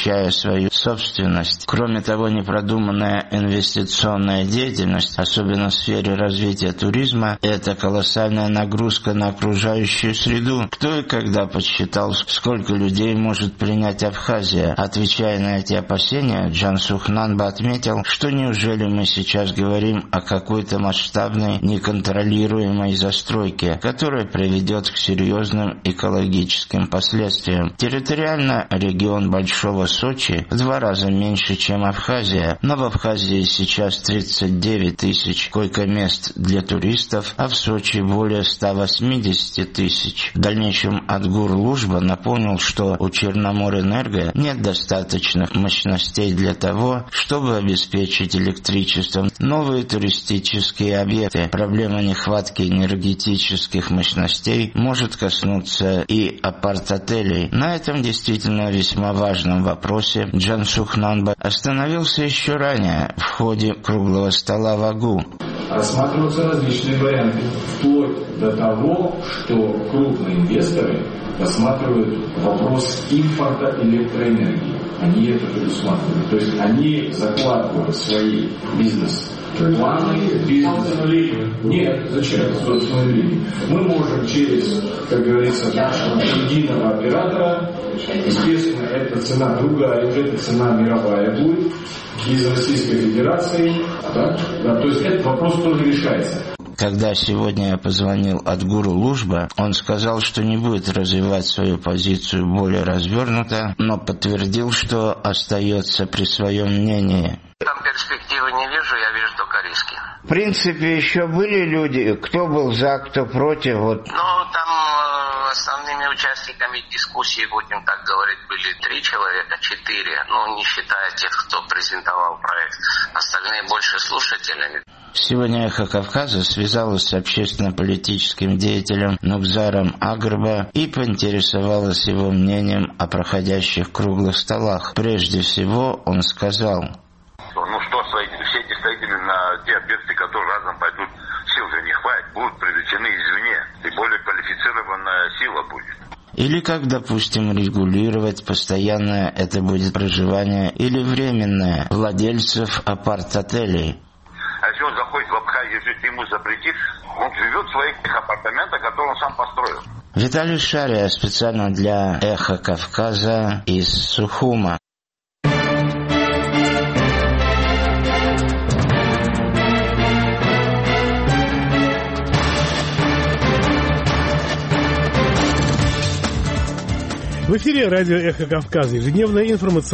защищая свою собственность. Кроме того, непродуманная инвестиционная деятельность, особенно в сфере развития туризма, это колоссальная нагрузка на окружающую среду. Кто и когда подсчитал, сколько людей может принять Абхазия? Отвечая на эти опасения, Джансух Нанба отметил, что неужели мы сейчас говорим о какой-то масштабной неконтролируемой застройке, которая приведет к серьезным экологическим последствиям. Территориально регион Большого Сочи в 2 раза меньше, чем Абхазия, но в Абхазии сейчас 39 тысяч койко-мест для туристов, а в Сочи более 180 тысяч. В дальнейшем Адгур Лужба напомнил, что у Черноморэнерго нет достаточных мощностей для того, чтобы обеспечить электричеством новые туристические объекты. Проблема нехватки энергетических мощностей может коснуться и апарт-отелей. На этом действительно весьма важном вопросе Джансух Нанба остановился еще ранее в ходе круглого стола в АГУ. Рассматриваются различные варианты, вплоть до того, что крупные инвесторы рассматривают вопрос импорта электроэнергии. Они это предусматривают. То есть они закладывают свои бизнес-планы, Нет, зачем? Собственной линии. Мы можем через, как говорится, нашего единого оператора, естественно, эта цена другая, уже эта цена мировая будет, из Российской Федерации. Да? То есть этот вопрос тоже решается. Когда сегодня я позвонил Адгуру Лужба, он сказал, что не будет развивать свою позицию более развернуто, но подтвердил, что остается при своем мнении. Там перспективы не вижу, я вижу только риски. В принципе, еще были люди, кто был за, кто против. Там основными участниками дискуссии, будем так говорить, были 3 человека, 4, не считая тех, кто презентовал проект. Остальные больше слушателями. Сегодня «Эхо Кавказа» связалась с общественно-политическим деятелем Нукзаром Агрба и поинтересовалась его мнением о проходящих круглых столах. Прежде всего, он сказал: все эти строители на те объекты, которые разом пойдут, сил же не хватит, будут привлечены извне, и более квалифицированная сила будет. Или как, допустим, регулировать, постоянное это будет проживание или временное владельцев апарт-отелей. А если он заходит в Абхазию, если ты ему запретишь, он живет в своих апартаментах, которые он сам построил. Виталий Шария специально для «Эхо Кавказа» из Сухума. В эфире радио «Эхо Кавказа», ежедневная информационная